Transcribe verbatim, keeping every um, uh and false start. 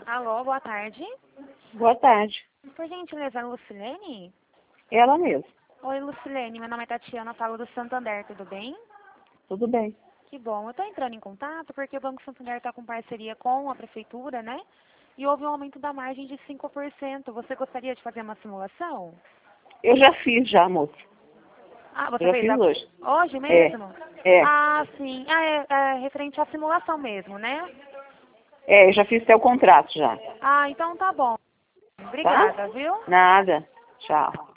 Alô, boa tarde. Boa tarde. Por gentileza, Lucilene? Ela mesmo. Oi, Lucilene. Meu nome é Tatiana, falo do Santander, tudo bem? Tudo bem. Que bom. Eu estou entrando em contato porque o Banco Santander está com parceria com a Prefeitura, né? E houve um aumento da margem de cinco por cento. Você gostaria de fazer uma simulação? Eu já fiz já, moça. Ah, você Eu já fez fiz a... hoje. hoje mesmo? É. Ah, sim. Ah, é, é referente à simulação mesmo, né? É, eu já fiz até o contrato já. Ah, então tá bom. Tá? Obrigada, viu? Nada. Tchau.